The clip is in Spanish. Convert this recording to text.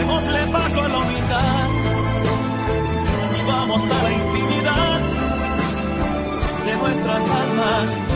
démosle paso a la humildad y vamos a la intimidad de nuestras almas.